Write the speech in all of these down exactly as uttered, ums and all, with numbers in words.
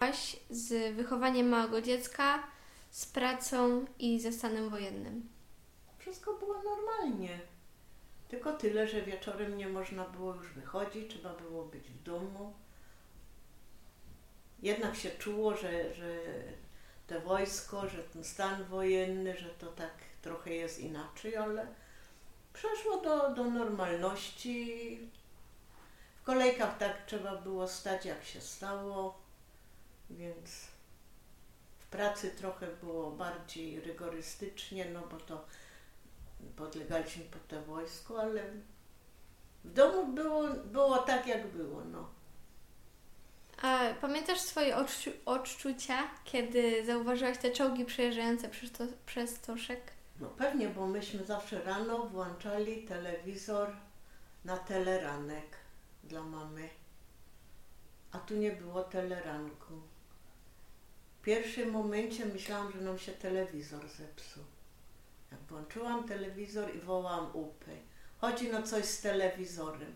pogodziłaś z wychowaniem małego dziecka, z pracą i ze stanem wojennym? Wszystko było normalnie. Tylko tyle, że wieczorem nie można było już wychodzić, trzeba było być w domu. Jednak się czuło, że, że to wojsko, że ten stan wojenny, że to tak trochę jest inaczej, ale przeszło do, do normalności. W kolejkach tak trzeba było stać, jak się stało, więc w pracy trochę było bardziej rygorystycznie, no bo to podlegaliśmy pod to wojsko, ale w domu było, było tak, jak było, no. A pamiętasz swoje odczu- odczucia, kiedy zauważyłaś te czołgi przejeżdżające przez, to, przez Toszek? No pewnie, bo myśmy zawsze rano włączali telewizor na teleranek dla mamy, a tu nie było teleranku. W pierwszym momencie myślałam, że nam się telewizor zepsuł. Jak włączyłam telewizor i wołałam Upy, chodzi no coś z telewizorem.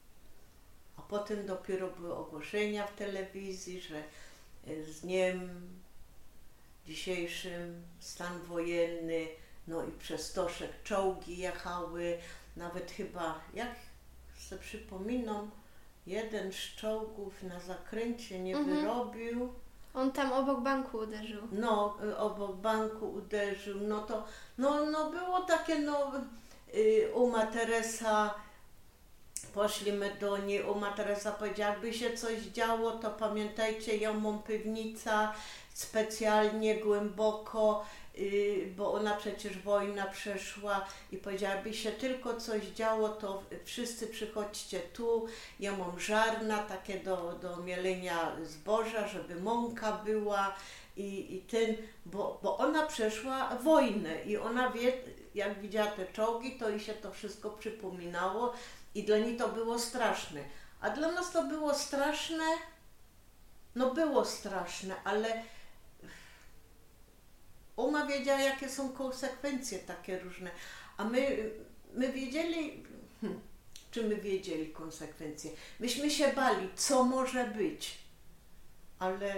A potem dopiero były ogłoszenia w telewizji, że z dniem dzisiejszym stan wojenny, no i przez Toszek czołgi jechały, nawet chyba, jak sobie przypominam, jeden z czołgów na zakręcie nie Mhm. wyrobił. On tam obok banku uderzył. No, obok banku uderzył, no to, no, no było takie, no, y, Uma Teresa, poszliśmy do niej, Uma Teresa powiedziała, jakby się coś działo, to pamiętajcie, ja mam piwnica specjalnie głęboko, y, bo ona przecież wojna przeszła i powiedziała, jakby się tylko coś działo, to wszyscy przychodźcie tu, ja mam żarna takie do, do mielenia zboża, żeby mąka była i, i ten, bo, bo ona przeszła wojnę i ona wie, jak widziała te czołgi, to jej się to wszystko przypominało i dla niej to było straszne. A dla nas to było straszne, no było straszne, ale Uma wiedziała, jakie są konsekwencje takie różne, a my, my wiedzieli, hmm, czy my wiedzieli konsekwencje. Myśmy się bali, co może być, ale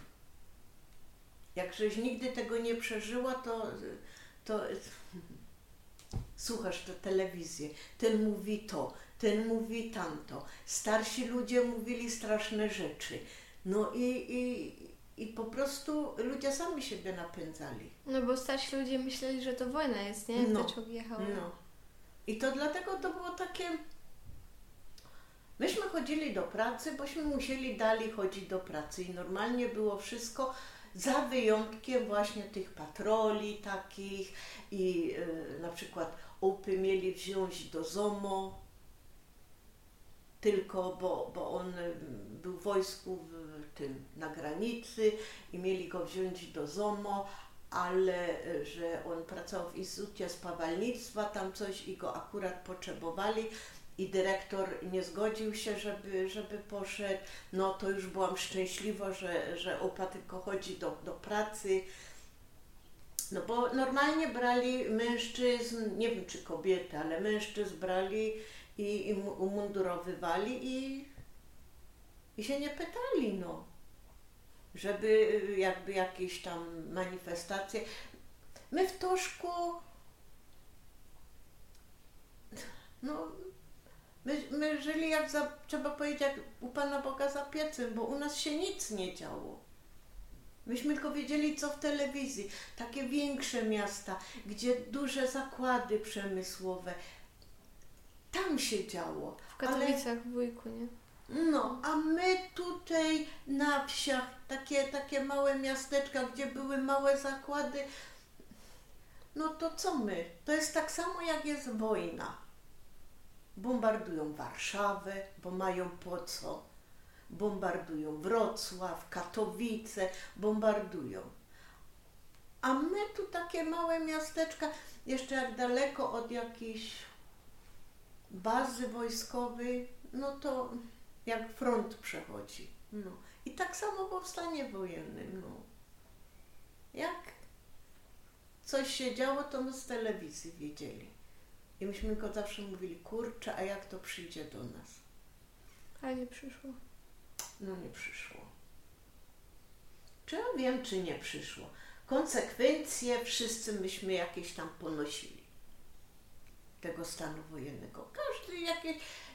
jak żeś nigdy tego nie przeżyła, to, to słuchasz tę telewizję, ten mówi to, ten mówi tamto, starsi ludzie mówili straszne rzeczy, no i, i, i po prostu ludzie sami siebie napędzali. No bo starsi ludzie myśleli, że to wojna jest, nie? Jak No, te czołgi jechały. no. I to dlatego to było takie... Myśmy chodzili do pracy, bośmy musieli dalej chodzić do pracy i normalnie było wszystko, za wyjątkiem właśnie tych patroli takich i yy, na przykład Upy mieli wziąć do ZOMO, tylko bo, bo on był w wojsku w tym, na granicy i mieli go wziąć do ZOMO, ale że on pracował w Instytucie Spawalnictwa, tam coś i go akurat potrzebowali i dyrektor nie zgodził się, żeby, żeby poszedł, no to już byłam szczęśliwa, że, że Upa tylko chodzi do, do pracy. No bo normalnie brali mężczyzn, nie wiem czy kobiety, ale mężczyzn brali i, i umundurowywali i, i się nie pytali, no. Żeby jakby jakieś tam manifestacje. My w Toszku, no, my, my żyli jak za, trzeba powiedzieć, jak u Pana Boga za piecem, bo u nas się nic nie działo. Myśmy tylko wiedzieli, co w telewizji. Takie większe miasta, gdzie duże zakłady przemysłowe. Tam się działo. W Katowicach, ale, w Wujku, nie? No, a my tutaj na wsiach, takie, takie małe miasteczka, gdzie były małe zakłady, no to co my? To jest tak samo, jak jest wojna. Bombardują Warszawę, bo mają po co. Bombardują Wrocław, Katowice, bombardują. A my tu takie małe miasteczka, jeszcze jak daleko od jakiejś bazy wojskowej, no to jak front przechodzi. No. I tak samo było w stanie wojennym. No. Jak coś się działo, to my z telewizji wiedzieli. I myśmy go zawsze mówili, kurczę, a jak to przyjdzie do nas? Ale nie przyszło. No nie przyszło. wiem, czy nie przyszło. Konsekwencje wszyscy myśmy jakieś tam ponosili tego stanu wojennego. Każdy jakieś...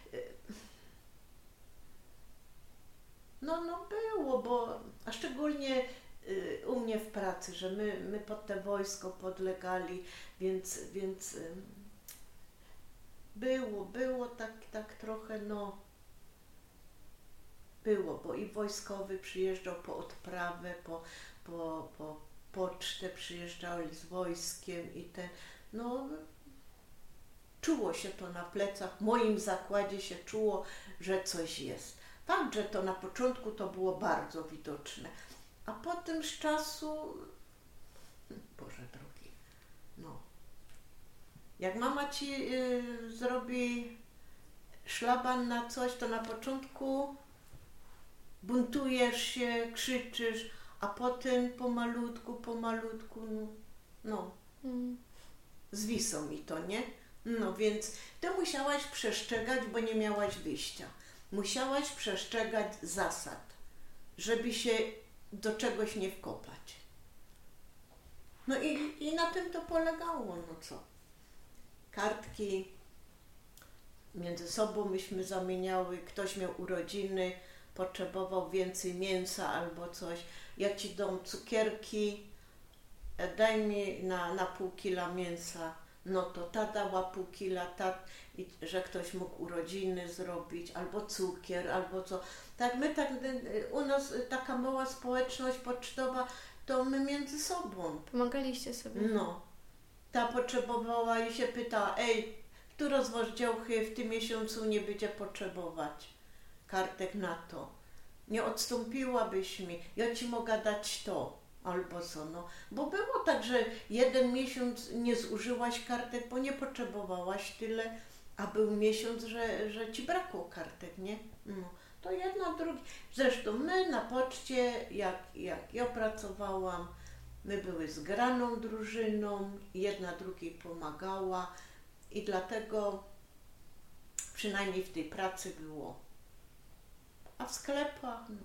No, no było, bo a szczególnie y, u mnie w pracy, że my, my pod te wojsko podlegali, więc, więc y, było, było tak, tak trochę, no było, bo i wojskowy przyjeżdżał po odprawę, po, po, po pocztę przyjeżdżali z wojskiem i te, no czuło się to na plecach, w moim zakładzie się czuło, że coś jest. Fakt, że to na początku to było bardzo widoczne, a potem z czasu, Boże drogi, no. Jak mama ci y, zrobi szlaban na coś, to na początku buntujesz się, krzyczysz, a potem pomalutku, pomalutku, no, no. Mm. Zwisło mi to, nie? No więc ty musiałaś przestrzegać, bo nie miałaś wyjścia. Musiałaś przestrzegać zasad, żeby się do czegoś nie wkopać. No i, i na tym to polegało, no co? Kartki między sobą myśmy zamieniały, ktoś miał urodziny, potrzebował więcej mięsa albo coś. Ja ci dam cukierki, daj mi na, na pół kila mięsa. No to ta dała pół kila, ta, i, że ktoś mógł urodziny zrobić, albo cukier, albo co. Tak my tak, u nas taka mała społeczność pocztowa, to my między sobą. Pomagaliście sobie. No. Ta potrzebowała i się pytała, ej, kto rozwoż działchy w tym miesiącu nie będzie potrzebować kartek na to. Nie odstąpiłabyś mi, ja ci mogę dać to. Albo co, no. Bo było tak, że jeden miesiąc nie zużyłaś kartek, bo nie potrzebowałaś tyle, a był miesiąc, że, że ci brakło kartek, nie? No. To jedna, druga. Zresztą my na poczcie, jak, jak ja pracowałam, my były zgraną drużyną, jedna drugiej pomagała i dlatego przynajmniej w tej pracy było. A w sklepach, no.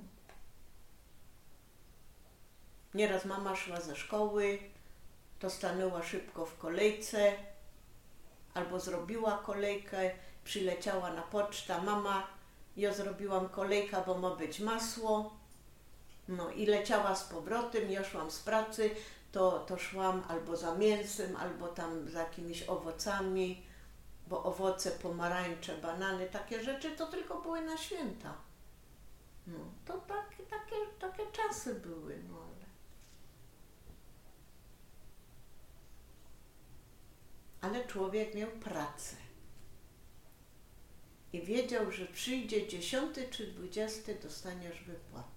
Nieraz mama szła ze szkoły, to stanęła szybko w kolejce, albo zrobiła kolejkę, przyleciała na pocztę, mama, ja zrobiłam kolejkę, bo ma być masło, no i leciała z powrotem, ja szłam z pracy, to, to szłam albo za mięsem, albo tam za jakimiś owocami, bo owoce, pomarańcze, banany, takie rzeczy to tylko były na święta. No, to tak, takie, takie czasy były, no ale... Ale człowiek miał pracę i wiedział, że przyjdzie dziesiąty czy dwudziesty, dostaniesz wypłatę.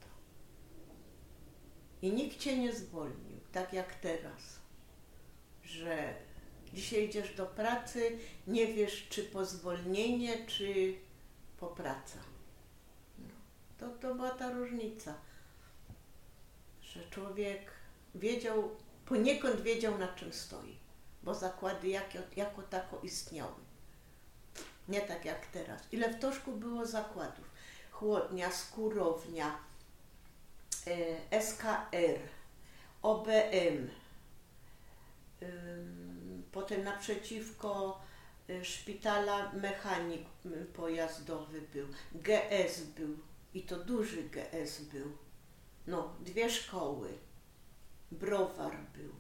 I nikt cię nie zwolnił, tak jak teraz, że dzisiaj idziesz do pracy, nie wiesz, czy po zwolnienie, czy po praca. No, to, to była ta różnica, że człowiek wiedział, poniekąd wiedział, na czym stoi. Bo zakłady jako, jako tako istniały. Nie tak jak teraz. Ile w Toszku było zakładów? Chłodnia, skórownia, e, S K R, O B M, y, potem naprzeciwko y, szpitala mechanik pojazdowy był, G S był i to duży G S był. No, dwie szkoły, browar był.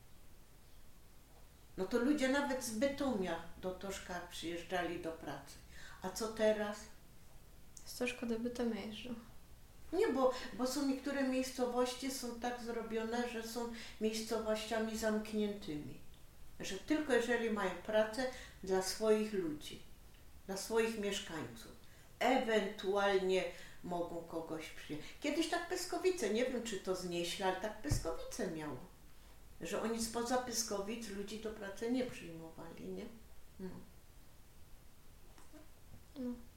No to ludzie nawet z Bytomia do Toszka przyjeżdżali do pracy. A co teraz? Z Toszka do Bytomia jeżdżą. Nie, bo, bo są niektóre miejscowości są tak zrobione, że są miejscowościami zamkniętymi. Że tylko jeżeli mają pracę dla swoich ludzi, dla swoich mieszkańców. Ewentualnie mogą kogoś przyjąć. Kiedyś tak Pyskowice, nie wiem czy to znieśli, ale tak Pyskowice miało. Że oni spoza Pyskowic ludzi do pracy nie przyjmowali, nie? No. No.